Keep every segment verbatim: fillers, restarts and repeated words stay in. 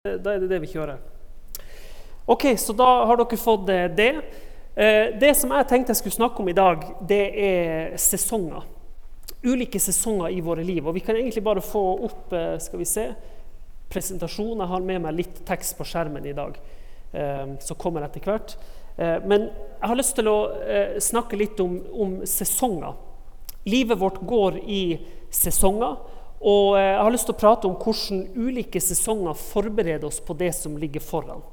Da er det det vi kjører. Ok, så da har dere fått det. Det som jeg tenkte jeg skulle snakke om i dag, det er sesonger. Ulike sesonger i våre liv. Og vi kan egentlig bare få opp, skal vi se, presentasjon. Jeg har med meg litt tekst på skjermen i dag, som kommer etter hvert. Men jeg har lyst til å snakke litt om, om sesonger. Livet vårt går i sesonger. Og jeg har lyst til å prate om hvordan ulike sesonger forbereder oss på det som ligger foran.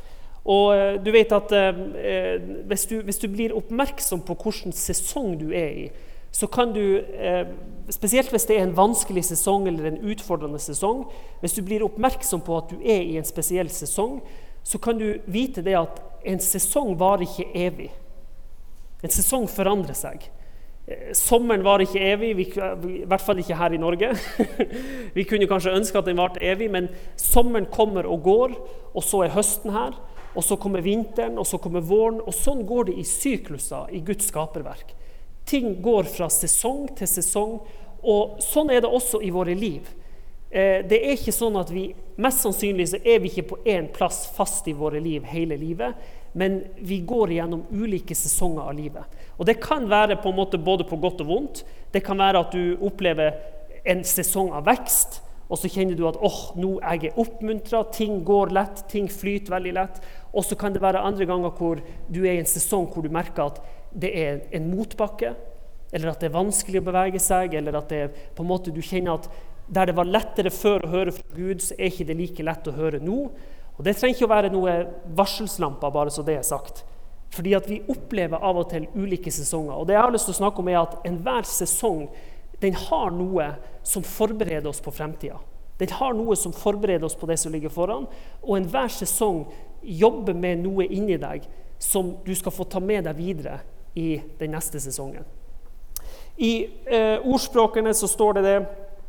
Og du vet at eh, hvis, du, hvis du blir oppmerksom på hvilken sesong du er i, så kan du, eh, spesielt hvis det er en vanskelig sesong eller en utfordrende sesong, hvis du blir oppmerksom på at du er i en spesiell sesong, så kan du vite det at en sesong varer ikke evig. En sesong forandrer seg. Sommeren var ikke evig, vi, i hvert fall ikke her i Norge. Vi kunne kanskje ønske at den varte evig, men sommeren kommer og går, og så er høsten her, og så kommer vinteren, og så kommer våren, og sånn går det i sykluser i Guds skaperverk. Ting går fra sesong til sesong, og sånn er det også i våre liv. Det er ikke sånn at vi, mest sannsynlig så er vi ikke på en plass fast i våre liv hele livet, men vi går gjennom ulike sesonger av livet. Og det kan være på en måte både på godt og vondt. Det kan være at du opplever en sesong av vekst, og så kjenner du at åh, nå er jeg oppmuntret, ting går lett, ting flyter veldig lett. Og så kan det være andre ganger hvor du er i en sesong hvor du merker at det er en motbakke, eller at det er vanskelig å bevege seg, eller at det er på en måte du kjenner at der det var lettere før å høre fra Gud, så er ikke det like lett å høre nå. Og det trenger ikke å være noe varselslamper, bare så det er sagt. Fordi at vi opplever av og til ulike sesonger. Og det jeg har lyst til å snakke om er at enhver sesong, den har noe som forbereder oss på fremtiden. Den har noe som forbereder oss på det som ligger foran. Og enhver sesong jobber med noe inni deg som du skal få ta med deg videre i den neste sesongen. I eh, ordspråkene så står det det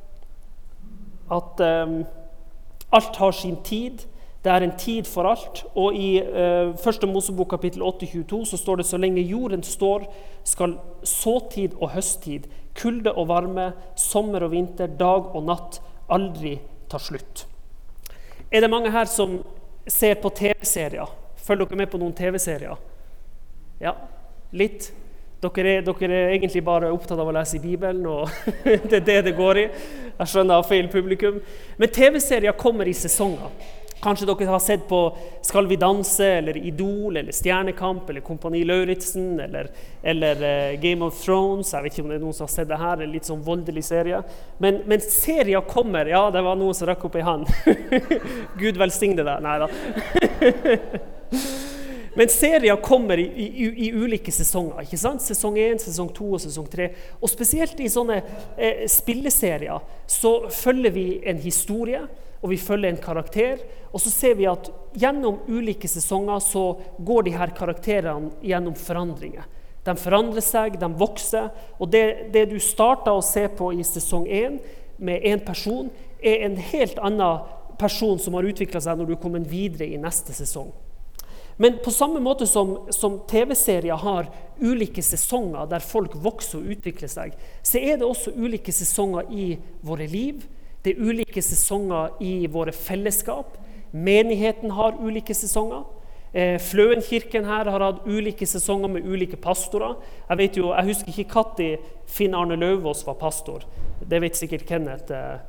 at eh, alt har sin tid. Det er en tid for alt, og i eh, første Mosebok kapittel åtte tjueto så står det så lenge jorden står, skal såtid og høsttid, kulde og varme, sommer og vinter, dag og natt aldri ta slutt. Er det mange her som ser på tv-serier? Følger dere med på noen tv-serier? Ja, litt. Dere er, dere er egentlig bare opptatt av å lese i Bibelen, og det er det det går i. Jeg skjønner av feil publikum. Men tv-serier kommer i sesonger. Kanskje dere har sett på Skal vi danse, eller Idol, eller Stjernekamp, eller Kompani Lauritzen, eller, eller uh, Game of Thrones. Jeg vet ikke om det er noen som har sett det her, en litt sånn voldelig serie. Men, men serier kommer, ja, det var noen som rakk opp i hand. Gud velsigne deg. Nei da. Men serier kommer i, i, i ulike sesonger, ikke sant? Sesong én, sesong to og sesong tre. Og spesielt i sånne eh, spilleserier så følger vi en historie, og vi følger en karakter, og så ser vi at gjennom ulike sesonger så går de her karakterene gjennom forandringer. De forandrer seg, de vokser, og det, det du starter å se på i sesong én med en person, er en helt annen person som har utviklet seg når du kommer videre i neste sesong. Men på samme måte som, som tv-serier har ulike sesonger der folk vokser og utvikler seg, så er det også ulike sesonger i våre liv. Det er ulike sesonger i våre fellesskap. Menigheten har ulike sesonger. Eh, Fløenkirken her har hatt ulike sesonger med ulike pastorer. Jeg vet jo, jeg husker ikke når Finn Arne Løvås var pastor. Det vet sikkert Kenneth. Eh,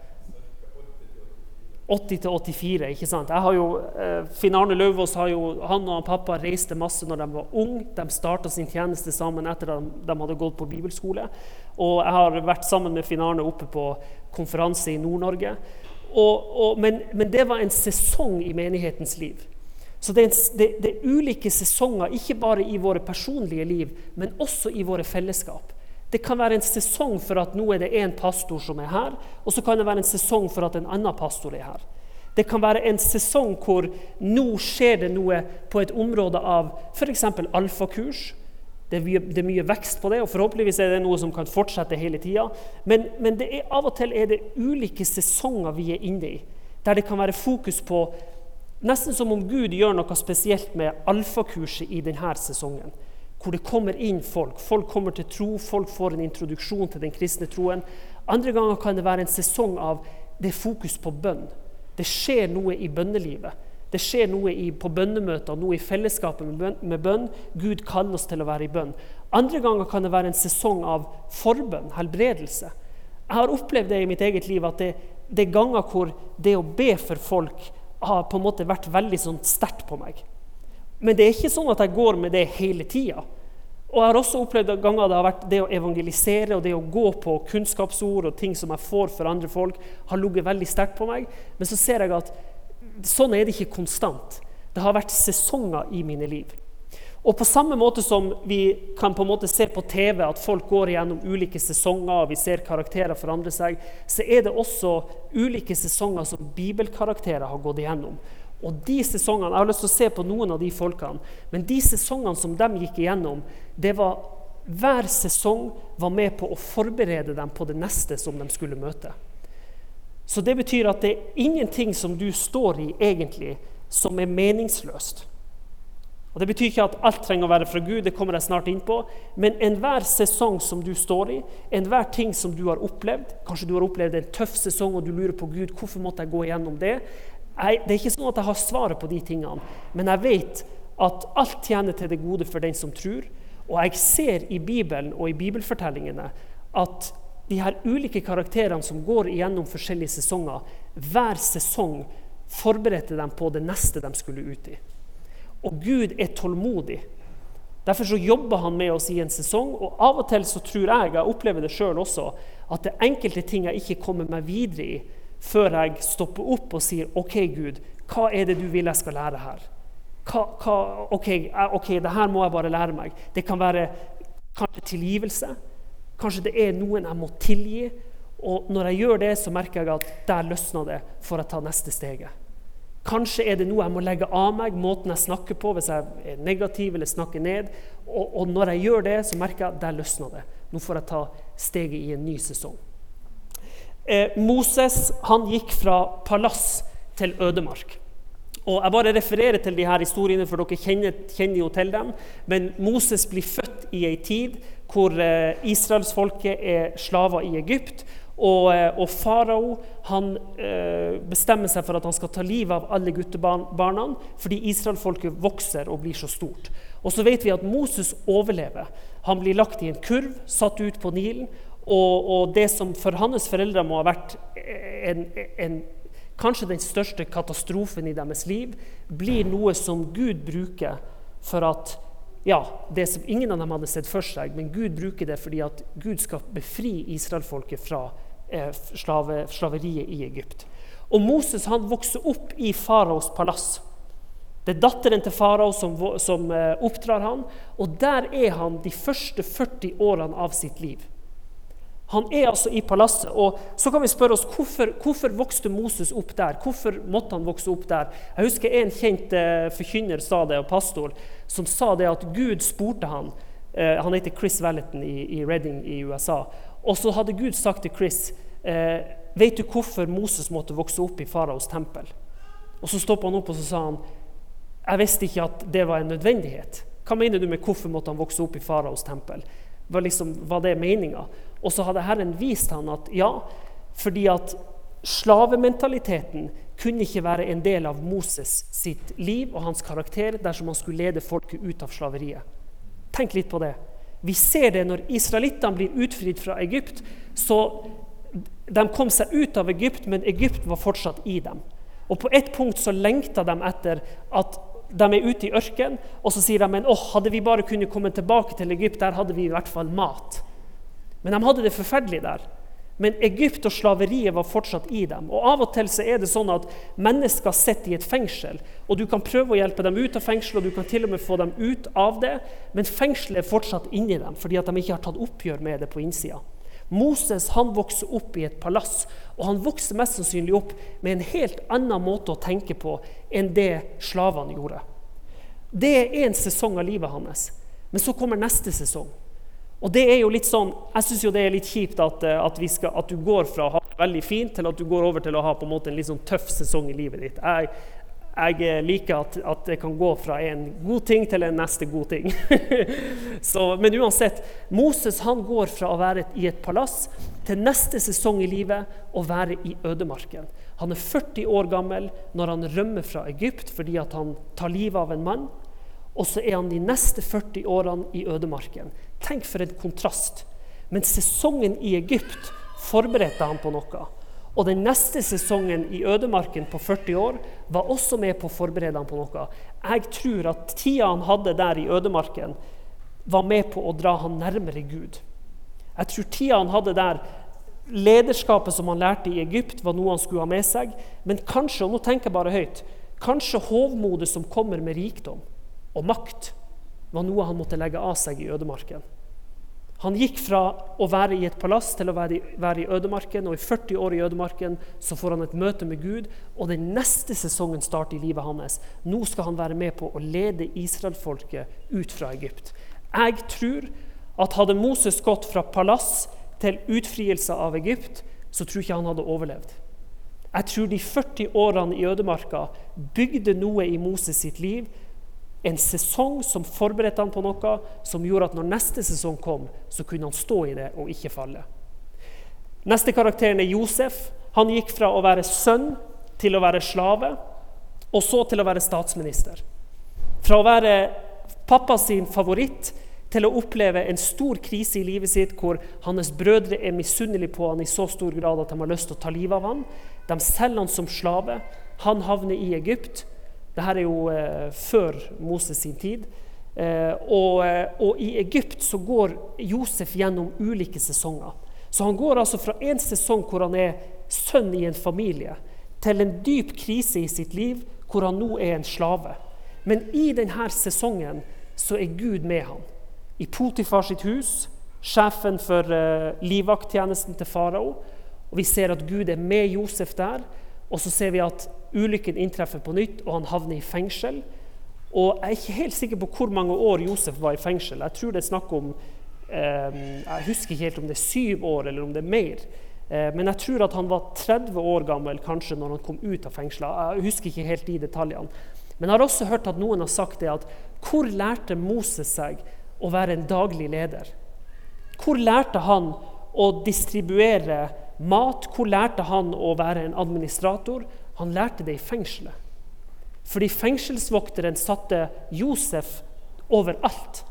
åtti til åttifire, ikke sant? Jeg har jo, eh, Finn Arne Løvås har jo, han og han pappa reiste masse når de var unge. De startet sin tjeneste sammen etter at de hadde gått på bibelskole. Og jeg har vært sammen med Finn Arne oppe på konferanse i Nord-Norge. Og, og, men, men det var en sesong i menighetens liv. Så det er, en, det, det er ulike sesonger, ikke bare i våre personlige liv, men også i våre fellesskap. Det kan være en sesong for at nå er det en pastor som er her, og så kan det være en sesong for at en annen pastor er her. Det kan være en sesong hvor nå skjer det noe på et område av for eksempel alfakurs. Det er, mye, det er mye vekst på det, og forhåpentligvis er det noe som kan fortsette hele tiden. Men, men det er, av og til er det ulike sesonger vi er inne i, der det kan være fokus på, nesten som om Gud gjør noe spesielt med alfakurset i denne sesongen. Hvor det kommer inn folk. Folk kommer til tro, folk får en introduksjon til den kristne troen. Andre ganger kan det være en sesong av det fokus på bønn. Det skjer noe i bønnelivet. Det skjer noe i, på bønnemøter, noe i fellesskapet med bønn, med bønn. Gud kaller oss til å være i bønn. Andre ganger kan det være en sesong av forbønn, helbredelse. Jeg har opplevd det i mitt eget liv, at det, det er ganger hvor det å be for folk har på en måte vært veldig sånn sterkt på meg. Men det er ikke sånn at jeg går med det hele tiden. Og jeg har også opplevd ganger det har vært det å evangelisere og det å gå på kunnskapsord og ting som jeg får for andre folk, har ligget veldig sterkt på meg. Men så ser jeg at sånn er det ikke konstant. Det har vært sesonger i mine liv. Og på samme måte som vi kan på en måte se på T V at folk går gjennom ulike sesonger, og vi ser karakterer forandre seg, så er det også ulike sesonger som bibelkarakterer har gått igjennom. Og de sesongene, jeg har lyst til å se på noen av de folkene, men de sesongene som de gikk igjennom, det var, hver sesong var med på å forberede dem på det neste som de skulle møte. Så det betyr at det er ingenting som du står i egentlig, som er meningsløst. Og det betyr ikke at alt trenger å være fra Gud, det kommer jeg snart inn på, men enhver sesong som du står i, enhver ting som du har opplevd, kanskje du har opplevd en tøff sesong og du lurer på Gud, hvorfor måtte jeg gå igjennom det? Jeg, det er ikke sånn at jeg har svaret på de tingene, men jeg vet at alt tjener til det gode for den som tror, og jeg ser i Bibelen og i bibelfortellingene at de her ulike karakterene som går igjennom forskjellige sesonger, hver sesong forberedte dem på det neste de skulle ut i. Og Gud er tålmodig. Derfor så jobber han med oss i en sesong, og av og til så tror jeg, jeg opplever det selv også, at det er enkelte ting jeg ikke kommer meg videre i, før jeg stopper opp og sier, ok Gud, hva er det du vil jeg skal lære her? Hva, hva, ok, ok, det her må jeg bare lære meg. Det kan være kanskje tilgivelse, kanskje det er noen jeg må tilgi, og når jeg gjør det så merker jeg at der løsner det for å ta neste steget. Kanskje er det noe jeg må legge av meg, måten jeg snakker på, hvis jeg er negativ eller snakker ned, og, og når jeg gjør det så merker jeg at der løsner det. Nå får jeg ta steget i en ny sesong. Eh, Moses, han gikk fra palass til ødemark. Og jeg bare refererer til de her historiene, for dere kjenner, kjenner jo til dem. Men Moses blir født i en tid hvor eh, Israelsfolket er slaver i Egypt, og, eh, og farao, han eh, bestemmer seg for at han skal ta livet av alle guttebarna, fordi Israelfolket vokser og blir så stort. Og så vet vi at Moses overlever. Han blir lagt i en kurv, satt ut på Nilen, Og, og det som for hans foreldre må ha vært en, en, kanskje den største katastrofen i deres liv, blir noe som Gud bruker for at, ja, det som ingen av dem hadde sett for seg, men Gud bruker det fordi at Gud skal befri Israelfolket fra eh, slave, slaveriet i Egypt. Og Moses, han vokser opp i faraos palass. Det er datteren til farao som, som eh, oppdrar han, og der er han de første førti årene av sitt liv. Han er altså i palasset, og så kan vi spørre oss, hvorfor, hvorfor vokste Moses opp der? Hvorfor måtte han vokse opp der? Jeg husker en kjent eh, forkynner sa det, og pastor, som sa det at Gud spurte han, eh, han heter Chris Valentin i, i Reading i U S A, og så hadde Gud sagt til Chris, eh, vet du hvorfor Moses måtte vokse opp i faraos tempel? Og så stoppet han opp og så sa han, jeg visste ikke at det var en nødvendighet. Hva mener du med hvorfor måtte han vokse opp i faraos tempel? Var, liksom, var det meningen? Og så hadde Herren vist han at ja, fordi at slavementaliteten kunne ikke være en del av Moses sitt liv og hans karakter dersom han skulle lede folket ut av slaveriet. Tenk litt på det. Vi ser det når israelittene blir utfridd fra Egypt, så de kom seg ut av Egypt, men Egypt var fortsatt i dem. Og på et punkt så lengta de etter at de er ute i ørken, og så sier de, men åh, hadde vi bare kunnet komme tilbake til Egypt, der hadde vi i hvert fall mat. Men de hadde det forferdelig der. Men Egypt og slaveriet var fortsatt i dem. Og av og til så er det sånn at mennesker sitter i et fengsel, og du kan prøve å hjelpe dem ut av fengsel, og du kan til og med få dem ut av det, men fengselet er fortsatt inni dem, fordi at de ikke har tatt oppgjør med det på innsida. Moses, han vokser opp i et palass, og han vokser mest sannsynlig opp med en helt annen måte å tenke på enn det slavene gjorde. Det er en sesong av livet hans, men så kommer neste sesong. Og det er jo litt sånn, jeg synes jo det er litt kjipt at, at, vi skal, at du går fra å ha det veldig fint til at du går over til å ha på en måte en litt sånn tøff sesong i livet ditt. Jeg, jeg liker at, at det kan gå fra en god ting til en neste god ting. Så, men uansett, Moses han går fra å være i et palass til neste sesong i livet å være i ødemarken. Han er førti år gammel når han rømmer fra Egypt fordi at han tar livet av en mann. Og så er han de neste førti årene i ødemarken. Tenk for en kontrast. Men sesongen i Egypt forberedte han på noe. Og den neste sesongen i ødemarken på førti år var også med på å forberede han på noe. Jeg tror at tida han hadde der i ødemarken var med på å dra han nærmere Gud. Jeg tror tida han hadde der, lederskapet som han lærte i Egypt, var noe han skulle ha med seg. Men kanskje, og nå tenker jeg bare høyt, kanskje hovmodet som kommer med rikdom og makt, var noe han måtte legge av seg i ødemarken. Han gikk fra å være i et palass til å være i, være i ødemarken, og i førti år i ødemarken så får han et møte med Gud, og den neste sesongen starter i livet hans. Nå skal han være med på å lede Israelfolket ut fra Egypt. Jeg tror at hadde Moses gått fra palass til utfrielse av Egypt, så tror ikke han hadde overlevd. Jeg tror de førti årene i ødemarka bygde noe i Moses sitt liv, en sesong som forberedte han på noe, som gjorde at når neste sesong kom, så kunne han stå i det og ikke falle. Neste karakteren er Josef. Han gikk fra å være sønn til å være slave, og så til å være statsminister. Fra å være pappa sin favoritt, til å oppleve en stor krise i livet sitt, hvor hans brødre er misunnelige på han i så stor grad at de har lyst til å ta livet av han. De selger han som slave. Han havner i Egypt. Dette er jo eh, før Moses sin tid. Eh, og, og i Egypt så går Josef gjennom ulike sesonger. Så han går altså fra en sesong hvor han er sønn i en familie, til en dyp krise i sitt liv, hvor han nå er en slave. Men i denne sesongen så er Gud med han. I Potifar sitt hus, sjefen for uh, livvakttjenesten til farao. Og vi ser at Gud er med Josef der. Og så ser vi at ulykken inntreffer på nytt, og han havner i fengsel. Og jeg er ikke helt sikker på hvor mange år Josef var i fengsel. Jeg tror det er snakk om, eh, jeg husker ikke helt om det er syv år, eller om det er mer. Eh, men jeg tror at han var tretti år gammel, kanskje, når han kom ut av fengslet. Jeg husker ikke helt de detaljene. Men jeg har også hørt at noen har sagt det, at hvor lærte Moses seg å være en daglig leder? Hvor lærte han å distribuere mat? Hvor lærte han å være en administrator? Han lærte det i fengselet. Fordi fengselsvokteren satte Josef overalt.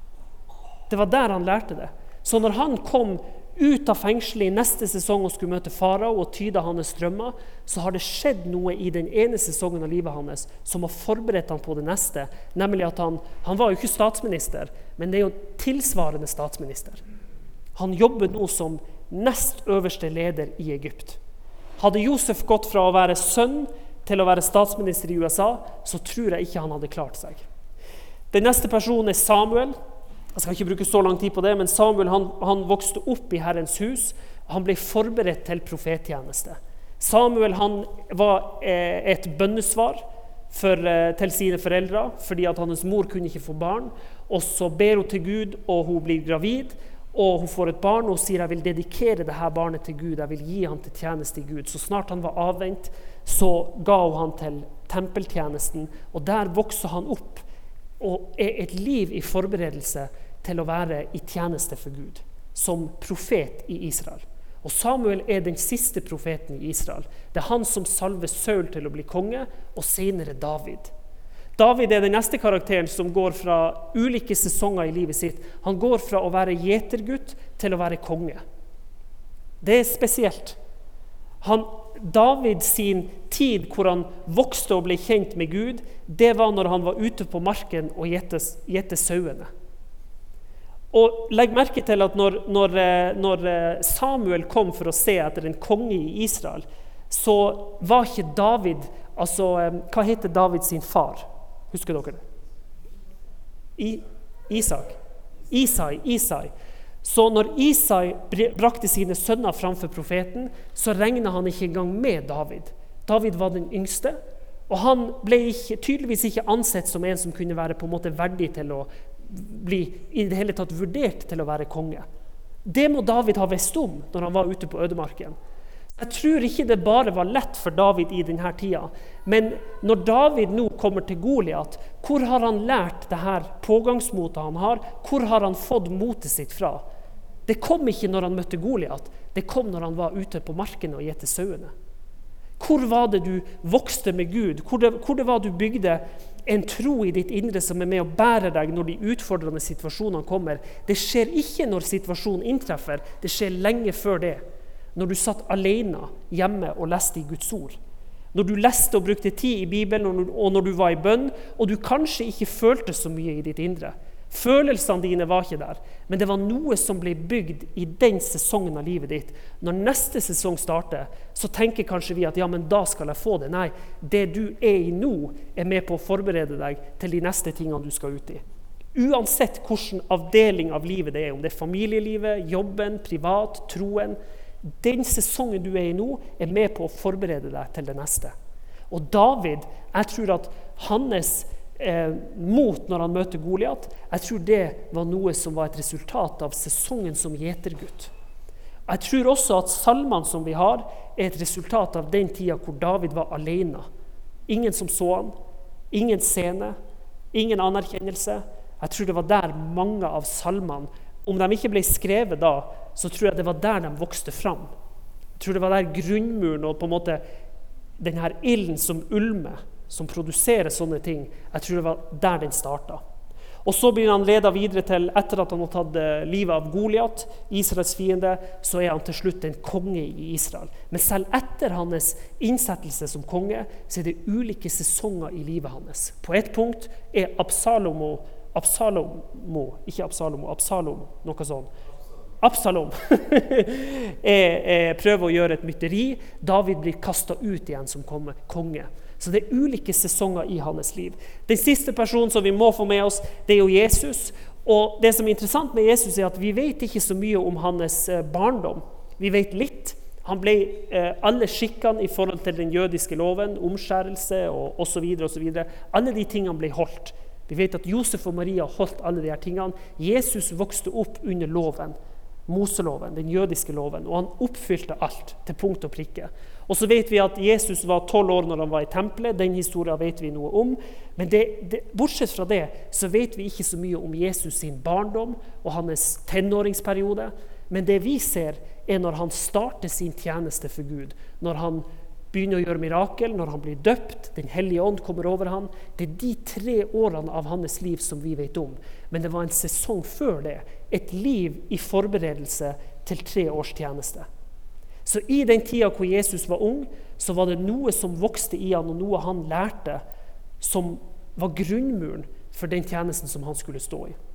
Det var der han lærte det. Så når han kom ut av fengselet i neste sesong og skulle møte farao og tyde hans drømmer, så har det skjedd noe i den ene sesongen av livet hans som har forberedt han på det neste, nemlig at han, han var jo ikke statsminister, men det er jo tilsvarende statsminister. Han jobber nå som nest øverste leder i Egypt. Hadde Josef gått fra å være sønn til å være statsminister i U S A, så tror jeg ikke han hadde klart seg. Den neste personen er Samuel. Jeg skal ikke bruke så lang tid på det, men Samuel han, han vokste opp i Herrens hus. Han ble forberedt til profettjeneste. Samuel han var eh, et bønnesvar for, eh, til sine foreldre, fordi at hans mor kunne ikke få barn. Og så ber hun til Gud, og hun blir gravid, og hun får et barn, og hun sier, jeg vil dedikere dette barnet til Gud, jeg vil gi han til tjeneste i Gud. Så snart han var avvent, så ga hun han til tempeltjenesten, og der vokser han opp, og er et liv i forberedelse til å være i tjeneste for Gud, som profet i Israel. Og Samuel er den siste profeten i Israel. Det er han som salver Saul til å bli konge, og senere David. David er den neste karakteren som går fra ulike sesonger i livet sitt. Han går fra å være gjetergutt til å være konge. Det er spesielt. Han, David sin tid hvor han vokste og ble kjent med Gud, det var når han var ute på marken og gjette sauene. Og legg merke til at når, når, når Samuel kom for å se etter en konge i Israel, så var ikke David, altså, hva heter David sin far? Husker dere det? I, Isak. Isai, Isai. Så når Isai brakte sine sønner framfor profeten, så regnet han ikke engang med David. David var den yngste, og han ble ikke, tydeligvis ikke ansett som en som kunne være på en måte verdig til å bli i det hele tatt vurdert til å være konge. Det må David ha visst om når han var ute på ødemarken. Jeg tror ikke det bare var lett for David i denne tida, men når David nå kommer til Goliat, hvor har han lært det her pågangsmotet han har? Hvor har han fått motet sitt fra? Det kom ikke når han møtte Goliat, det kom når han var ute på marken og gjette sauene. Hvor var det du vokste med Gud? Hvor det, hvor det var du bygde en tro i ditt indre som er med å bære deg når de utfordrende situasjonene kommer? Det skjer ikke når situasjonen inntreffer, det skjer lenge før det. Når du satt alene hjemme og leste i Guds ord. Når du leste og brukte tid i Bibelen, og når du var i bønn, og du kanskje ikke følte så mye i ditt indre. Følelsene dine var ikke der, men det var noe som ble bygd i den sesongen av livet ditt. Når neste sesong starter, så tenker kanskje vi at ja, men da skal jeg få det. Nei, det du er i nå, er med på å forberede deg til de neste tingene du skal ut i. Uansett hvilken avdeling av livet det er, om det er familielivet, jobben, privat, troen, den sesongen du er i nå, er med på å forberede deg til det neste. Og David, jeg tror at hans Eh, mot når han møter Goliat, jeg tror det var noe som var et resultat av sesongen som gjetergutt. Jeg tror også at salmene som vi har er et resultat av den tida hvor David var alene. Ingen som så han, ingen scene, ingen anerkjennelse. Jeg tror det var der mange av salmene, om de ikke ble skrevet da, så tror jeg det var der de vokste fram. Jeg tror det var der grunnmuren og på en måte den her ilden som ulmer, som produserer sånne ting. Jeg tror det var der den startet. Og så blir han ledet videre til, etter at han har tatt livet av Goliat, Israels fiende, så er han til slutt en konge i Israel. Men selv etter hans innsettelse som konge, så er det ulike sesonger i livet hans. På et punkt er Absalomo, Absalomo, ikke Absalomo, Absalom, noe sånt. Absalom er, er, prøver å gjøre et mytteri. David blir kastet ut igjen som konge. Så det er ulike sesonger i hans liv. Den siste personen som vi må få med oss, det er jo Jesus. Og det som er interessant med Jesus er at vi vet ikke så mye om hans barndom. Vi vet litt. Han ble eh, alle skikkene i forhold til den jødiske loven, omskjærelse og, og så videre, og så videre. Alle de tingene ble holdt. Vi vet at Josef og Maria holdt alle de her tingene. Jesus vokste opp under loven. Moseloven, den jødiske loven, og han oppfylte alt til punkt og prikke. Og så vet vi at Jesus var tolv år når han var i tempelet, den historien vet vi noe om, men det, det, bortsett fra det så vet vi ikke så mye om Jesus sin barndom og hans tenåringsperiode, men det vi ser er når han starter sin tjeneste for Gud, når han begynner å gjøre mirakel, når han blir døpt, den hellige ånd kommer over han. Det er de tre årene av hans liv som vi vet om. Men det var en sesong før det, et liv i forberedelse til tre års tjeneste. Så i den tida hvor Jesus var ung, så var det noe som vokste i han, og noe han lærte, som var grunnmuren for den tjenesten som han skulle stå i.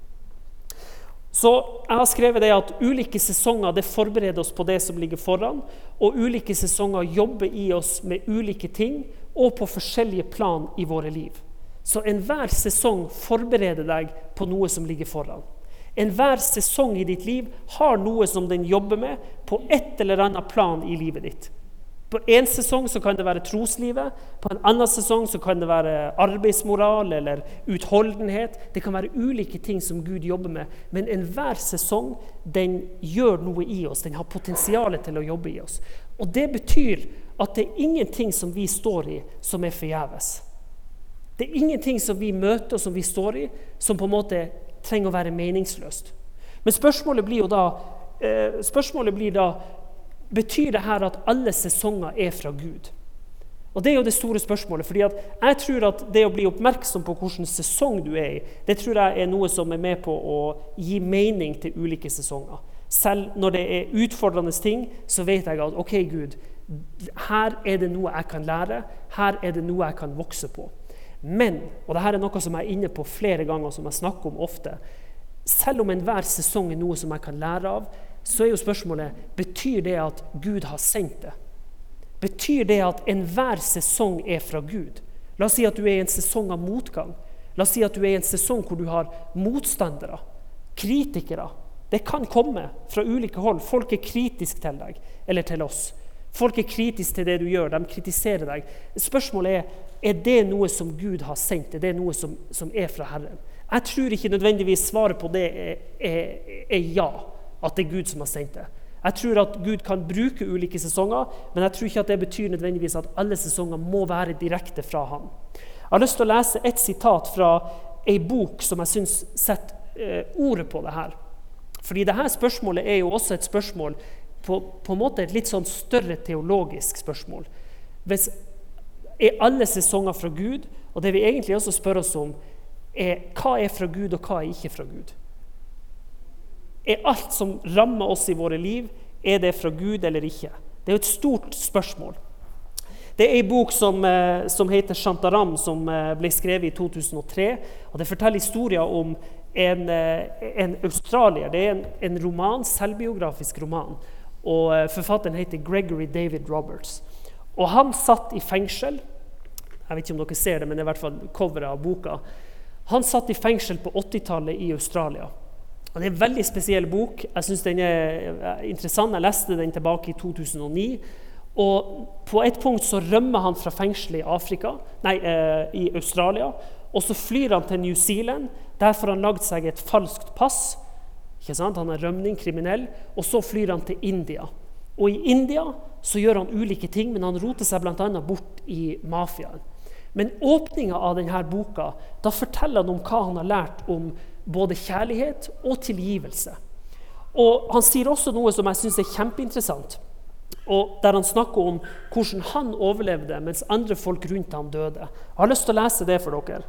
Så jeg har skrevet det at ulike sesonger det forbereder oss på det som ligger foran, og ulike sesonger jobber i oss med ulike ting, og på forskjellige plan i våre liv. Så enhver sesong forbereder deg på noe som ligger foran. Enhver sesong i ditt liv har noe som den jobber med på et eller annet plan i livet ditt. På en sesong så kan det være troslivet, på en annen sesong så kan det være arbeidsmoral eller utholdenhet. Det kan være ulike ting som Gud jobber med, men enhver sesong den gjør noe i oss, den har potensialet til å jobbe i oss. Og det betyr at det er ingenting som vi står i som er forgjeves. Det er ingenting som vi møter og som vi står i, som på en måte trenger å være meningsløst. Men spørsmålet blir jo da, eh, spørsmålet blir da, betyr det her at alle sesonger er fra Gud? Og det er jo det store spørsmålet, fordi at jeg tror at det å bli oppmerksom på hvilken sesong du er i, det tror jeg er noe som er med på å gi mening til ulike sesonger. Selv når det er utfordrende ting, så vet jeg at ok Gud, her er det noe jeg kan lære, her er det noe jeg kan vokse på. Men, og dette er noe som jeg er inne på flere ganger, som jeg snakker om ofte, selv om enhver sesong er noe som jeg kan lære av, så er jo spørsmålet, betyr det at Gud har sendt det? Betyr det at enhver sesong er fra Gud? La oss si at du er i en sesong av motgang. La oss si at du er i en sesong hvor du har motstandere, kritikere. Det kan komme fra ulike hold. Folk er kritiske til deg, eller til oss. Folk er kritiske til det du gjør, de kritiserer deg. Spørsmålet er, er det noe som Gud har sendt? Er det noe som, som er fra Herren? Jeg tror ikke nødvendigvis svaret på det er, er, er ja. At det er Gud som har sendt det. Jeg tror at Gud kan bruke ulike sesonger, men jeg tror ikke at det betyr nødvendigvis at alle sesonger må være direkte fra han. Jeg har lyst til å lese et sitat fra en bok som jeg synes setter eh, ordet på det her. Fordi dette spørsmålet er jo også et spørsmål, på, på en måte et litt sånn større teologisk spørsmål. Hvis, er alle sesonger fra Gud? Og det vi egentlig også spør oss om, er hva er fra Gud, og hva er ikke fra Gud? Er alt som rammer oss i våre liv, er det fra Gud eller ikke? Det er jo et stort spørsmål. Det er en bok som, som heter Shantaram, som ble skrevet i to tusen og tre, og det forteller historier om en, en australier. Det er en, en roman, selvbiografisk roman, og forfatteren heter Gregory David Roberts. Og han satt i fengsel, jeg vet ikke om dere ser det, men det er i hvert fall coveret av boka. Han satt i fengsel på åttitallet i Australia. Og det er en veldig spesiell bok. Jeg synes den er interessant. Jeg leste den tilbake i to tusen og ni. Og på et punkt så rømmer han fra fengselet i Afrika, nei, eh, i Australia, og så flyr han til New Zealand. Der får han lagd seg et falskt pass. Ikke sant? Han er rømning, kriminell. Og så flyr han til India. Og i India så gjør han ulike ting, men han roter seg blant annet bort i mafiaen. Men åpningen av denne boka, da forteller han om hva han har lært om både kjærlighet og tilgivelse. Og han sier også noe som jeg synes er kjempeinteressant, og der han snakker om hvordan han overlevde mens andre folk rundt han døde. Jeg har lyst til å lese det for dere.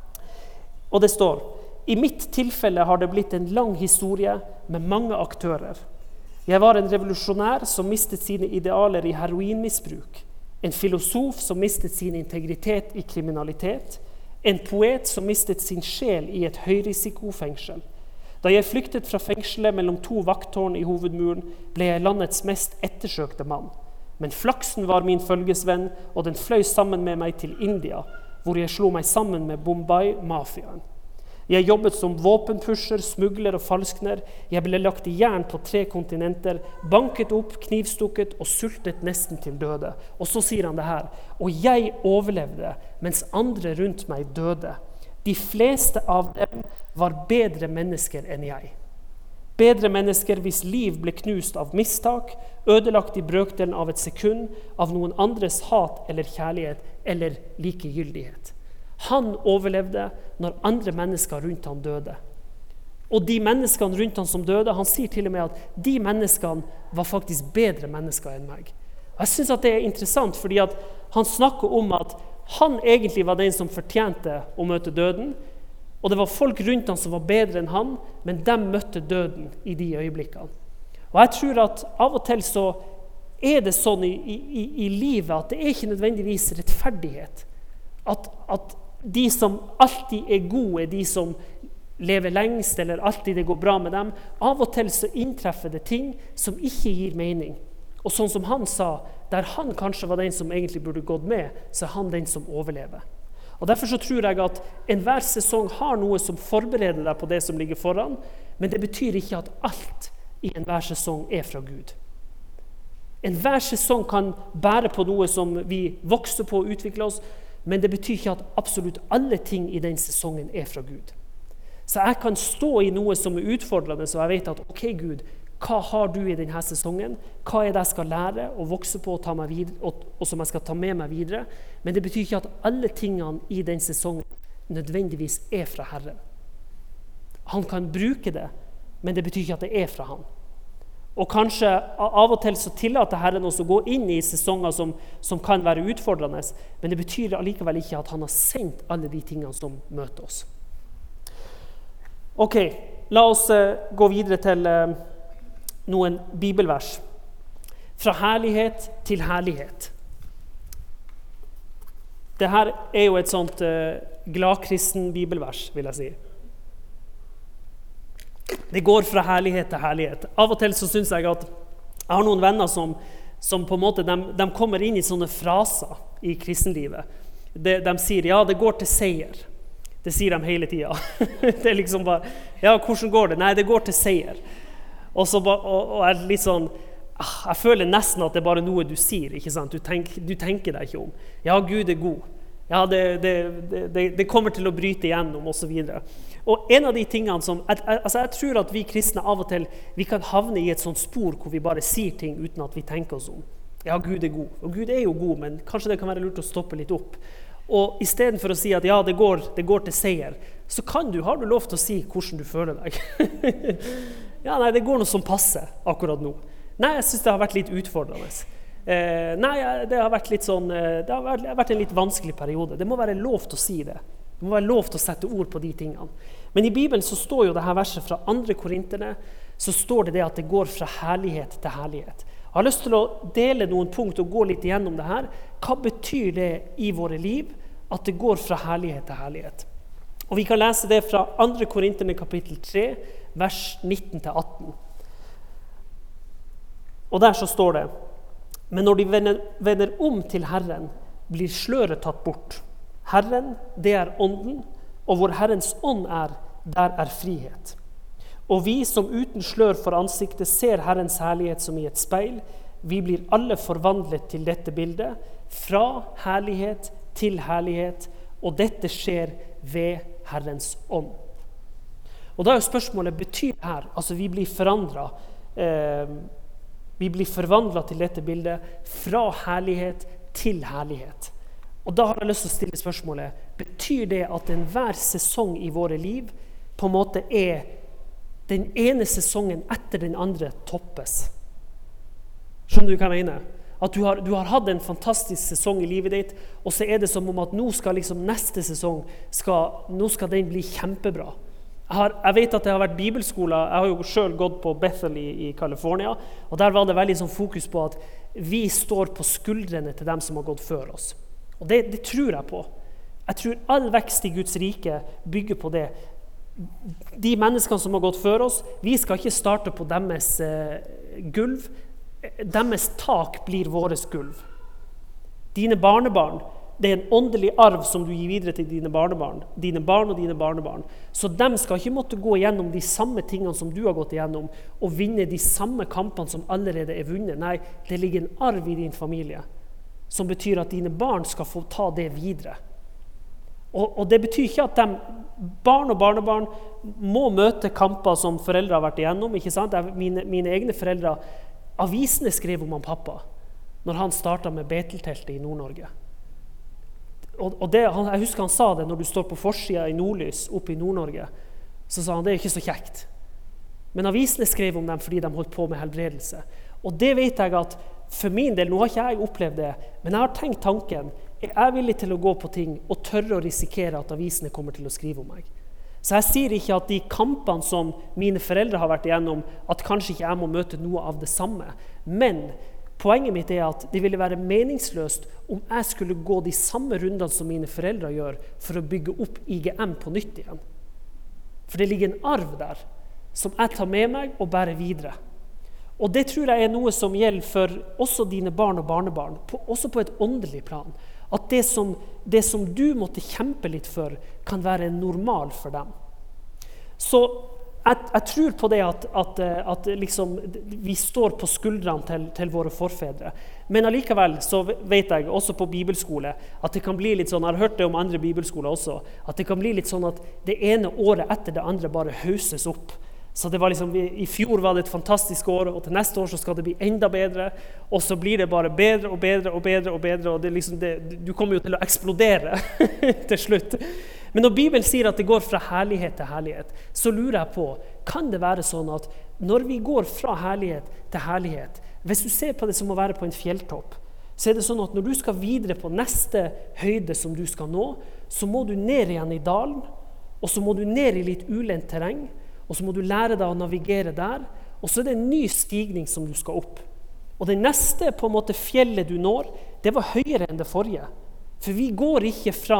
Og det står: I mitt tilfelle har det blitt en lang historie med mange aktører. Jeg var en revolusjonær som mistet sine idealer i heroinmisbruk, en filosof som mistet sin integritet i kriminalitet, en poet som mistet sin sjel i et høyrisikofengsel. Da jeg flyktet fra fengselet mellom to vakttårn i hovedmuren, ble jeg landets mest ettersøkte mann. Men flaksen var min følgesvenn, og den fløy sammen med meg til India, hvor jeg slo meg sammen med Bombay-mafiaen. Jeg jobbet som våpenpusher, smugler og falskner. Jeg ble lagt i jern på tre kontinenter, banket opp, knivstukket og sultet nesten til døde. Og så sier han det her: og jeg overlevde, mens andre rundt meg døde. De fleste av dem var bedre mennesker enn jeg. Bedre mennesker hvis liv ble knust av mistak, ødelagt i brøkdelen av et sekund, av noen andres hat eller kjærlighet eller likegyldighet. Han overlevde når andre mennesker rundt han døde. Og de menneskene rundt han som døde, han sier til og med at de menneskene var faktisk bedre mennesker enn meg. Og jeg synes at det er interessant, fordi at han snakker om at han egentlig var den som fortjente å møte døden, og det var folk rundt han som var bedre enn han, men de møtte døden i de øyeblikkene. Og jeg tror at av og til så er det sånn i, i, i livet at det er ikke nødvendigvis rettferdighet. At, at de som alltid er gode, de som lever lengst, eller alltid det går bra med dem, av og til så inntreffer det ting som ikke gir mening. Og sånn som han sa, der han kanskje var den som egentlig burde gått med, så er han den som overlever. Og derfor så tror jeg at enhver sesong har noe som forbereder deg på det som ligger foran, men det betyr ikke at alt i enhver sesong er fra Gud. Enhver sesong kan bære på noe som vi vokser på og utvikler oss, men det betyr ikke at absolutt alle ting i den sesongen er fra Gud. Så jeg kan stå i noe som er utfordrende, så jeg vet at, ok Gud, hva har du i denne sesongen? Hva er det jeg skal lære og vokse på og, ta meg videre, og, og som jeg skal ta med meg videre? Men det betyr ikke at alle tingene i den sesongen nødvendigvis er fra Herren. Han kan bruke det, men det betyr ikke at det er fra han. Og kanskje av og til så tillater Herren oss å gå inn i sesonger som, som kan være utfordrende, men det betyr allikevel ikke at han har sendt alle de tingene som møter oss. Ok, la oss uh, gå videre til uh, noen bibelvers. Fra herlighet til herlighet. Dette er jo et sånt uh, gladkristen bibelvers, vil jeg si. Det går fra herlighet til herlighet. Av og til så synes jeg at jeg har noen venner som, som på en måte, de, de kommer inn i sånne fraser i kristenlivet. De, de sier, ja, det går til seier. Det sier de hele tiden. Det er liksom bare, ja, hvordan går det? Nei, det går til seier. Og så og, og er litt sånn, jeg føler nesten at det er bare noe du sier, ikke sant? Du, tenk, du tenker deg ikke om. Ja, Gud er god. Ja, det, det, det, det kommer til å bryte igjennom, og så videre. Og en av de tingene som, altså jeg tror at vi kristne av og til, vi kan havne i et sånt spor hvor vi bare sier ting uten at vi tenker oss om. Ja, Gud er god. Og Gud er jo god, men kanskje det kan være lurt å stoppe litt opp. Og i stedet for å si at ja, det går, det går til seier, så kan du, har du lov til å si hvordan du føler deg. Ja, nei, det går noe som passer akkurat nå. Nei, jeg synes det har vært litt utfordrende. Eh, nei, det har vært litt sånn, det har vært, vært en litt vanskelig periode. Det må være lov til å si det. Det må være lov til å sette ord på de tingene. Men i Bibelen så står jo dette verset fra andre Korinterne, så står det det at det går fra herlighet til herlighet. Jeg har lyst til å dele noen punkt og gå litt igjennom det her. Hva betyr det i våre liv at det går fra herlighet til herlighet? Og vi kan lese det fra andre Korinterne kapittel tre, vers nitten til atten. Og der så står det: Men når de vender, vender om til Herren, blir sløret tatt bort. Herren, det er ånden, og hvor Herrens ånd er, der er frihet. Og vi som uten slør for ansiktet ser Herrens herlighet som i et speil, vi blir alle forvandlet til dette bildet, fra herlighet til herlighet, og dette skjer ved Herrens ånd. Og da er jo spørsmålet, betyr det her, altså vi blir forandret, eh, vi blir forvandlet til dette bildet, fra herlighet til herlighet. Og da har jeg lyst til å stille spørsmålet, betyr det at enhver sesong i våre liv på en måte er den ene sesongen etter den andre toppes? Skjønner du hva jeg mener? At du har, du har hatt en fantastisk sesong i livet ditt, og så er det som om at nå skal liksom neste sesong, skal, nå skal den bli kjempebra. Jeg, har, jeg vet at det har vært bibelskoler, jeg har jo selv gått på Bethel i, i California, og der var det veldig sånn fokus på at vi står på skuldrene til dem som har gått før oss. Og det, det tror jeg på. Jeg tror all vekst i Guds rike bygger på det. De menneskene som har gått før oss, vi skal ikke starte på deres eh, gulv. Deres tak blir våres gulv. Dine barnebarn, det er en åndelig arv som du gir videre til dine barnebarn. Dine barn og dine barnebarn. Så de skal ikke måtte gå gjennom de samme tingene som du har gått igjennom, og vinne de samme kampene som allerede er vunnet. Nei, det ligger en arv i din familie, som betyr at dine barn skal få ta det videre. Og, og det betyr ikke at de, barn og barnebarn må møte kamper som foreldre har vært igjennom, ikke sant? Mine, mine egne foreldre, avisene skrev om han pappa, når han startet med Betelteltet i Nord-Norge. Og, og det, han, jeg husker han sa det, når du står på forsiden i Nordlys, oppe i Nord-Norge, så sa han, det er ikke så kjekt. Men avisene skrev om dem fordi de holdt på med helbredelse. Og det vet jeg at for min del, nå har ikke jeg opplevd det, men jeg har tenkt tanken, jeg er villig til å gå på ting og tørre å risikere at avisene kommer til å skrive om meg. Så jeg sier ikke at de kampene som mine foreldre har vært igjennom, at kanskje ikke jeg må møte noe av det samme. Men poenget mitt er at det ville være meningsløst om jeg skulle gå de samme rundene som mine foreldre gjør for å bygge opp I G M på nytt igjen. For det ligger en arv der som jeg tar med meg og bærer videre. Og det tror jeg er noe som gjelder for også dine barn og barnebarn, på, også på et åndelig plan. At det som, det som du måtte kjempe litt for, kan være normal for dem. Så jeg, jeg tror på det at, at, at liksom, vi står på skuldrene til, til våre forfedre. Men allikevel så vet jeg, også på bibelskole, at det kan bli litt sånn, jeg har hørt det om andre bibelskoler også, at det kan bli litt sånn at det ene året etter det andre bare hauses opp. Så det var liksom, I fjor var det et fantastisk år, og til neste år så skal det bli enda bedre, og så blir det bare bedre og bedre og bedre og bedre, og det liksom det, du kommer jo til å eksplodere til slutt. Men når Bibelen sier at det går fra herlighet til herlighet, så lurer jeg på, kan det være sånn at når vi går fra herlighet til herlighet, hvis du ser på det som å være på en fjelltopp, så er det sånn at når du skal videre på neste høyde som du skal nå, så må du ned igjen I dalen, og så må du ned I litt ulendt terreng, og så må du lære deg å navigere der, og så er det en ny stigning som du skal opp. Og det neste på en måte fjellet du når, det var høyere enn det forrige. For vi går ikke fra,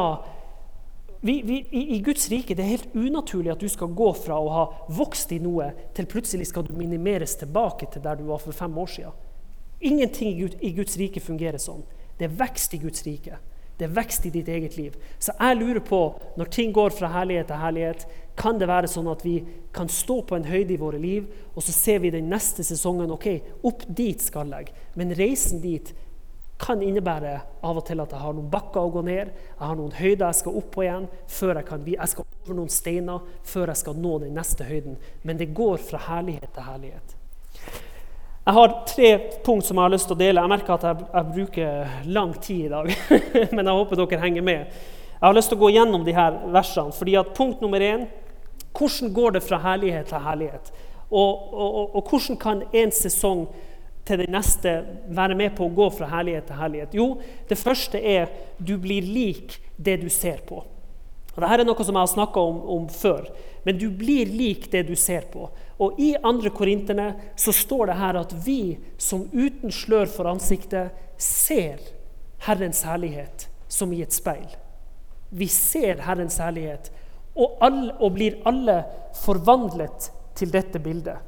vi, vi, i, i Guds rike, det er helt unaturlig at du skal gå fra å ha vokst I noe, til plutselig skal du minimeres tilbake til der du var for fem år siden. Ingenting i, Gud, i Guds rike fungerer sånn. Det er vekst I Guds rike. Det er vekst I ditt eget liv. Så jeg lurer på, når ting går fra herlighet til herlighet, kan det være sånn at vi kan stå på en høyde I våre liv, og så ser vi den neste sesongen, ok, opp dit skal jeg. Men reisen dit kan innebære av og til at jeg har noen bakker å gå ned, jeg har noen høyder jeg skal opp på igjen, før jeg kan, jeg skal over noen steiner, før jeg skal nå den neste høyden. Men det går fra herlighet til herlighet. Jeg har tre punkt som jeg har lyst til å dele. Jeg merker at jeg, jeg bruker lang tid I dag, men jeg håper dere henger med. Jeg har lyst til å gå gjennom de her versene, fordi at punkt nummer en, hvordan går det fra herlighet til herlighet? Og, og, og, og hvordan kan en sesong til det neste, være med på å gå fra herlighet til herlighet? Jo, det første er, du blir lik det du ser på. Og dette er noe som jeg har snakket om, om før, men du blir lik det du ser på. Og i andre Korinterne så står det her at vi som uten slør for ansiktet ser Herrens herlighet som i et speil. Vi ser Herrens herlighet, og, alle, og blir alle forvandlet til dette bildet.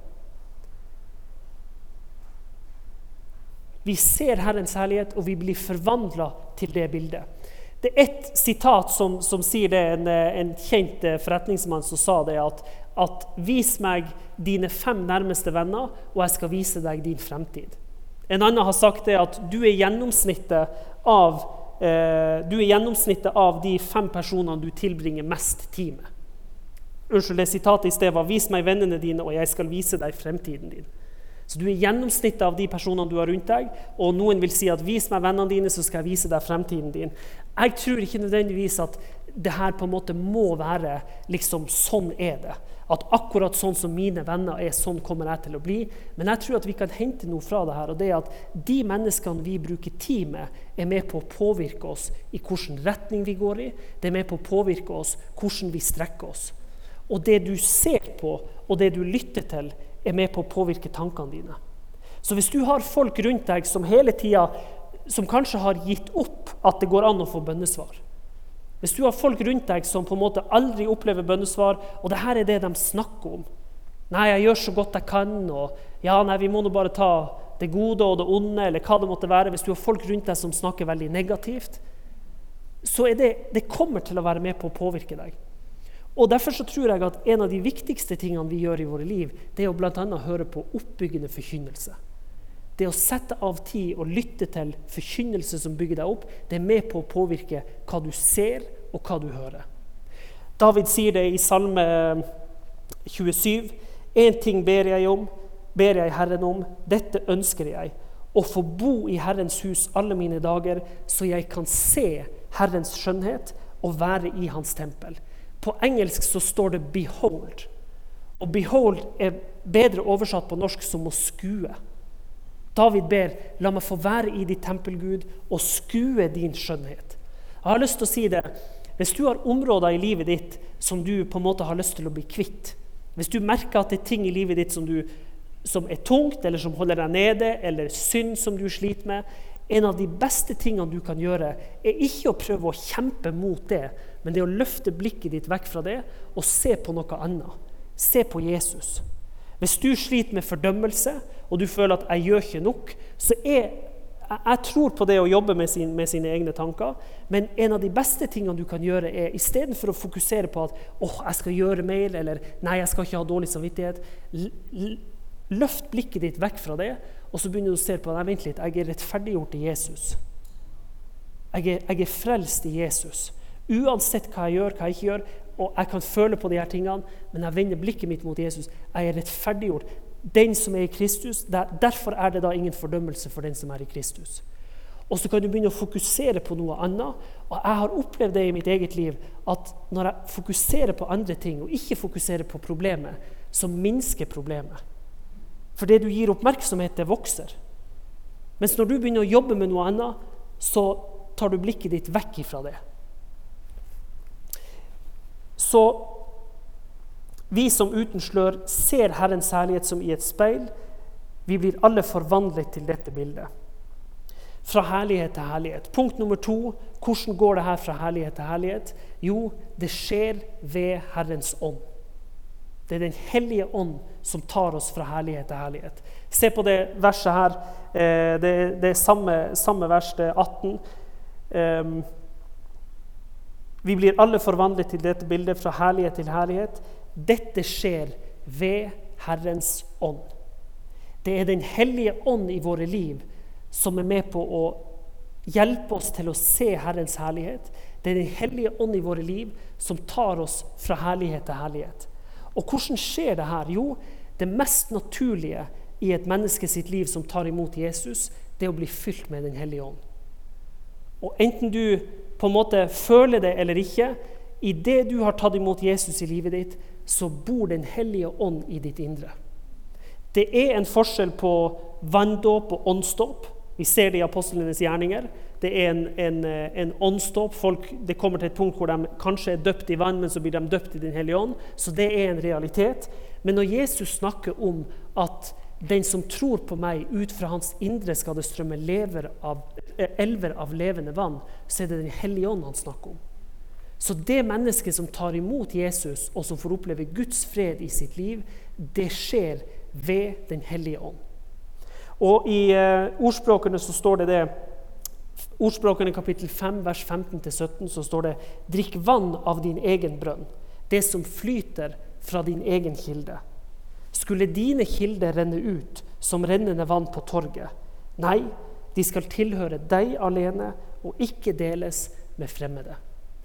Vi ser Herrens herlighet, og vi blir forvandlet til det bildet. Det er et sitat som, som sier det, en, en kjent forretningsmann som sa det, at, at vis meg dine fem nærmeste venner, og jeg skal vise deg din fremtid. En annen har sagt det at du er gjennomsnittet av eh, du er gjennomsnittet av de fem personene du tilbringer mest tid med. Unnskyld, det sitatet i sted var, vis meg vennene dine, og jeg skal vise deg fremtiden din. Så du er gjennomsnittet av de personene du har rundt deg, og noen vil si at vis meg vennene dine, så skal jeg vise deg fremtiden din. Jeg tror ikke nødvendigvis at det her på en måte må være liksom sånn er det. At akkurat sånn som mine venner er, sånn kommer jeg til å bli. Men jeg tror at vi kan hente noe fra det her, og det er at de menneskene vi bruker tid med, er med på å påvirke oss i hvilken retning vi går i. Det er med på å påvirke oss hvordan vi strekker oss. Og det du ser på, og det du lytter til, er med på å påvirke tankene dine. Så hvis du har folk rundt deg som hele tiden, som kanskje har gitt opp at det går an å få bønnesvar. Hvis du har folk rundt deg som på en måte aldri opplever bønnesvar, og det her er det de snakker om. Nei, jeg gjør så godt jeg kan, og ja, nei, vi må nå bare ta det gode og det onde, eller hva det måtte være. Hvis du har folk rundt deg som snakker veldig negativt, så er det, det kommer til å være med på å påvirke deg. Og derfor så tror jeg at en av de viktigste tingene vi gjør i våre liv, det er å blant annet høre på oppbyggende forkynnelse. Det å sette av tid og lytte til forkynnelse som bygger deg opp, det er med på å påvirke hva du ser og hva du hører. David sier det i Salme tjuesju, en ting ber jeg om, ber jeg Herren om, dette ønsker jeg, å få bo i Herrens hus alle mine dager, så jeg kan se Herrens skjønnhet og være i hans tempel. På engelsk så står det behold, og behold er bedre oversatt på norsk som å skue. David ber, la meg få være i ditt tempel, Gud, og skue din skjønnhet. Jeg har lyst til å si det, hvis du har områder i livet ditt som du på en måte har lyst til å bli kvitt, hvis du merker at det er ting i livet ditt som, du, som er tungt, eller som holder deg nede, eller synd som du sliter med, en av de beste tingene du kan gjøre er ikke å prøve å kjempe mot det, men det er å løfte blikket ditt vekk fra det og se på noe annet. Se på Jesus. Hvis du sliter med fordømmelse, og du føler at jeg gjør ikke nok, så er, jeg tror på det å jobbe med, sin, med sine egne tanker, men en av de beste tingene du kan gjøre er, i stedet for å fokusere på at åh, jeg skal gjøre mer, eller nei, jeg skal ikke ha dårlig samvittighet, løft blikket ditt vekk fra det, og så begynner du å se på, nei, vent litt, jeg er rettferdiggjort i Jesus. Jeg er, jeg er frelst i Jesus. Uansett hva jeg gjør, hva jeg ikke gjør, og jeg kan føle på de her tingene, men jeg vender blikket mitt mot Jesus. Jeg er rettferdiggjort. Den som er i Kristus, der, derfor er det da ingen fordømmelse for den som er i Kristus. Og så kan du begynne å fokusere på noe annet, og jeg har opplevd det i mitt eget liv, at når jeg fokuserer på andre ting, og ikke fokuserer på problemet, så minsker problemet. For det du gir oppmerksomhet, det vokser. Mens når du begynner å jobbe med noe annet, så tar du blikket ditt vekk ifra det. Så vi som uten slør ser Herrens herlighet som i et speil. Vi blir alle forvandlet til dette bildet. Fra herlighet til herlighet. Punkt nummer to, hvordan går det her fra herlighet til herlighet? Jo, det skjer ved Herrens ånd. Det er den hellige ånd som tar oss fra herlighet til herlighet. Se på det verset her, det, det er samme, samme vers, det er atten. Vi blir alle forvandlet til dette bildet fra herlighet til herlighet. Dette skjer ved Herrens ånd. Det er den hellige ånd i våre liv som er med på å hjelpe oss til å se Herrens herlighet. Det er den hellige ånd i våre liv som tar oss fra herlighet til herlighet. Og hvordan skjer det her? Jo, det mest naturlige i et menneske sitt liv som tar imot Jesus, det er å bli fylt med den hellige ånd. Og enten du på en måte føler det eller ikke, i det du har tatt imot Jesus i livet ditt, så bor den hellige ånd i ditt indre. Det er en forskjell på vanndåp og åndsdåp. Vi ser det i apostlenes gjerninger. Det er en, en, en åndsdåp. Folk, det kommer til et punkt hvor de kanskje er døpt i vann, men så blir de døpt i den hellige ånd. Så det er en realitet. Men når Jesus snakker om at den som tror på meg, ut fra hans indre skal det strømme lever av, elver av levende vann, så er det den hellige ånd han snakker om. Så det mennesket som tar imot Jesus, og som får oppleve Guds fred i sitt liv, det skjer ved den hellige ånd. Og i uh, ordspråkene så står det det, ordspråkene kapittel fem, vers femten til sytten, så står det, drikk vann av din egen brønn, det som flyter fra din egen kilde. Skulle dine kilder renne ut som rennende vann på torget? Nei, de skal tilhøre deg alene og ikke deles med fremmede.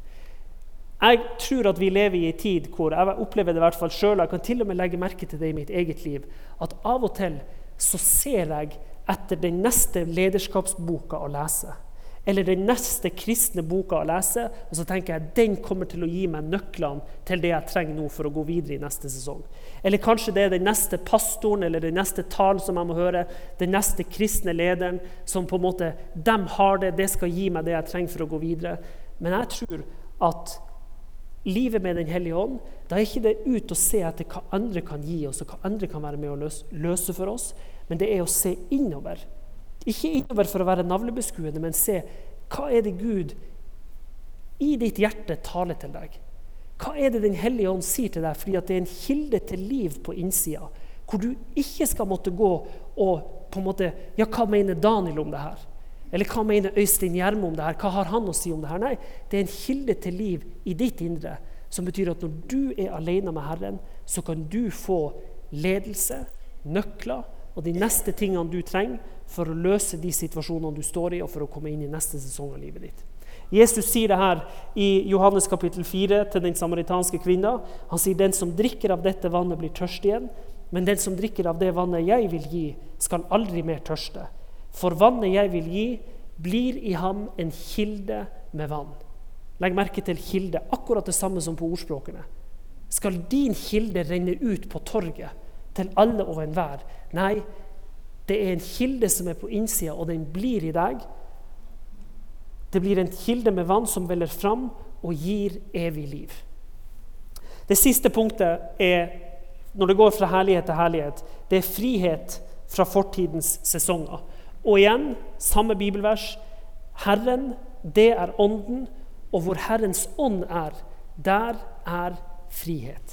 Jeg tror at vi lever i en tid hvor, jeg opplever det i hvert fall selv, jeg kan til og med legge merke til det i mitt eget liv, at av og til så ser jeg etter den neste lederskapsboka å lese, eller den neste kristne boka å lese, og så tenker jeg, den kommer til å gi meg nøklene til det jeg trenger nå for å gå videre i neste sesong. Eller kanskje det er den neste pastoren, eller den neste talen som jeg må høre, den neste kristne lederen, som på en måte, dem har det, det skal gi meg det jeg trenger for å gå videre. Men jeg tror at livet med den hellige ånd, da er ikke det ut å se etter hva andre kan gi oss, og hva andre kan være med å løse, løse for oss, men det er å se innover. Ikke innover for å være navlebeskuende, men se hva er det Gud i ditt hjerte taler til deg. Hva er det den hellige ånd sier til deg, fordi at det er en kilde til liv på innsida, hvor du ikke skal måtte gå og på en måte, ja, hva mener Daniel om det her? Eller hva mener Øystein Gjerme om det her? Hva har han å si om det her? Nei, det er en kilde til liv i ditt indre, som betyr at når du er alene med Herren, så kan du få ledelse, nøkler, og de neste tingene du trenger for å løse de situasjonene du står i, og for å komme inn i neste sesong av livet ditt. Jesus sier det her i Johannes kapittel fire til den samaritanske kvinna. Han sier, den som drikker av dette vannet blir tørst igjen, men den som drikker av det vannet jeg vil gi, skal aldri mer tørste. For vannet jeg vil gi, blir i ham en kilde med vann. Legg merke til kilde, akkurat det samme som på ordspråkene. Skal din kilde renne ut på torget til alle og enhver? Nei, det er en kilde som er på innsida, og den blir i deg. Det blir en kilde med vann som veller fram og gir evig liv. Det siste punktet er, når det går fra herlighet til herlighet, det er frihet fra fortidens sesonger. Og igjen, samme bibelvers, Herren, det er ånden, og hvor Herrens ånd er, der er frihet.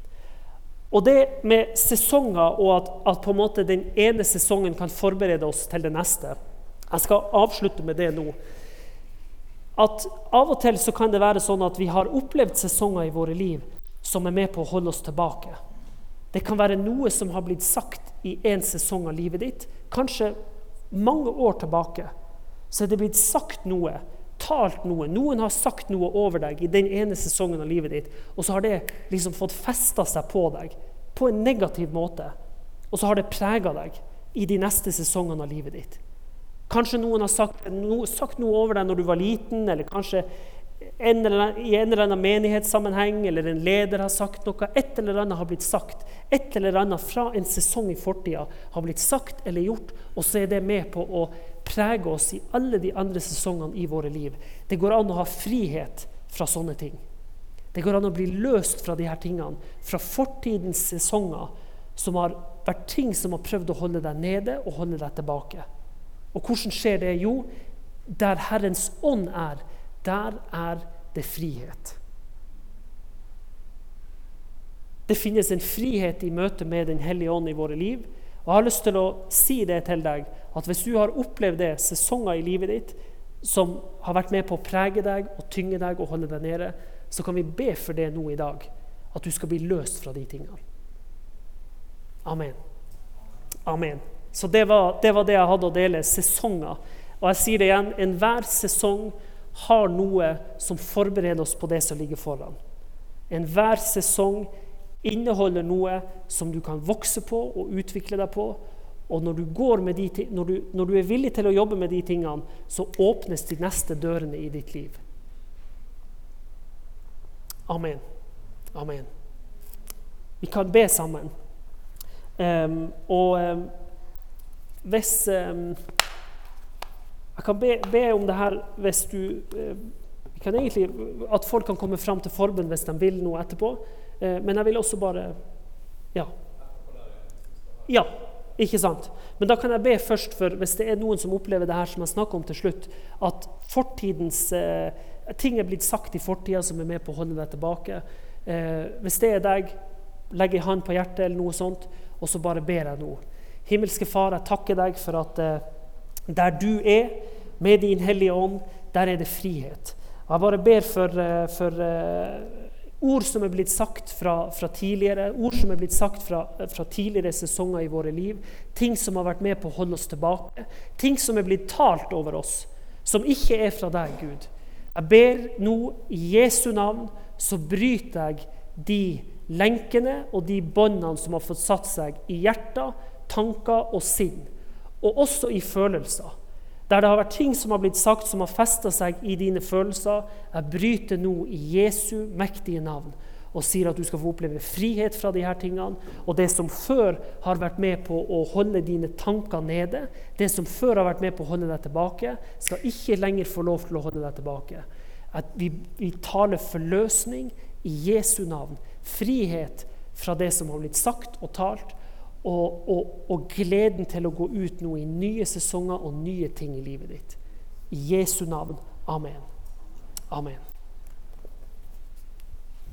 Og det med sesonger, og at, at på en måte den ene sesongen kan forberede oss til det neste. Jeg skal avslutte med det nå. At av og til så kan det være sånn at vi har opplevd sesonger i våre liv som er med på å holde oss tilbake. Det kan være noe som har blitt sagt i en sesong av livet ditt, kanskje mange år tilbake, så er det blitt sagt noe, talt noe, noen har sagt noe over deg i den ene sesongen av livet ditt, og så har det liksom fått festet seg på deg, på en negativ måte, og så har det preget deg i de neste sesongene av livet ditt. Kanskje noen har sagt, no, sagt noe over deg når du var liten, eller kanskje en eller, i en eller annen menighetssammenheng, eller en leder har sagt noe, et eller annet har blitt sagt, et eller annet fra en sesong i fortida har blitt sagt eller gjort, og så er det med på å prege oss i alle de andre sesongene i våre liv. Det går an å ha frihet fra sånne ting. Det går an å bli løst fra de her tingene, fra fortidens sesonger, som har vært ting som har prøvd å holde deg nede og holde deg tilbake. Og hvordan skjer det? Jo, der Herrens ånd er, der er det frihet. Det finnes en frihet i møte med den hellige ånd i våre liv, og jeg har lyst til å si det til deg, at hvis du har opplevd det, sesonger i livet ditt, som har vært med på å prege deg, og tynge deg, og holde deg nede, så kan vi be for det nå i dag, at du skal bli løst fra de tingene. Amen. Amen. Så det var, det var det jeg hadde å dele, sesonger. Og jeg sier det igjen, enhver sesong har noe som forbereder oss på det som ligger foran. Enhver sesong inneholder noe som du kan vokse på og utvikle deg på, og når du, går med de, når du, når du er villig til å jobbe med de tingene, så åpnes de neste dørene i ditt liv. Amen. Amen. Vi kan be sammen. Um, og um, hvis um, jeg kan be, be om det her hvis du uh, kan egentlig, at folk kan komme frem til forbønn hvis de vil noe etterpå, uh, men jeg vil også bare ja ja, ikke sant? Men da kan jeg be først for, hvis det er noen som opplever det her som jeg snakker om til slutt, at fortidens eh, ting er blitt sagt i fortiden som er med på å holde deg tilbake. Eh, hvis det er deg, legg en hånd på hjertet eller noe sånt, og så bare ber jeg nå. Himmelske Far, jeg takker deg for at eh, der du er, med din hellige ånd, der er det frihet. Og jeg bare ber for, eh, for eh, ord som er blitt sagt fra, fra tidligere, ord som er blitt sagt fra, fra tidligere sesonger i våre liv, ting som har vært med på å holde oss tilbake, ting som er blitt talt over oss, som ikke er fra deg, Gud. Jeg ber nå i Jesu navn, så bryter jeg de lenkene og de båndene som har fått satt seg i hjertet, tanker og sinn, og også i følelser. Der det har vært ting som har blitt sagt, som har festet seg i dine følelser, jeg bryter nå i Jesu mektige navn, og sier at du skal få oppleve frihet fra de her tingene, og det som før har vært med på å holde dine tanker nede, det som før har vært med på å holde deg tilbake, skal ikke lenger få lov til å holde deg tilbake. At vi, vi taler forløsning i Jesu navn, frihet fra det som har blitt sagt og talt, Og, og, og gleden til å gå ut nå i nye sesonger og nye ting i livet ditt. I Jesu navn. Amen. Amen.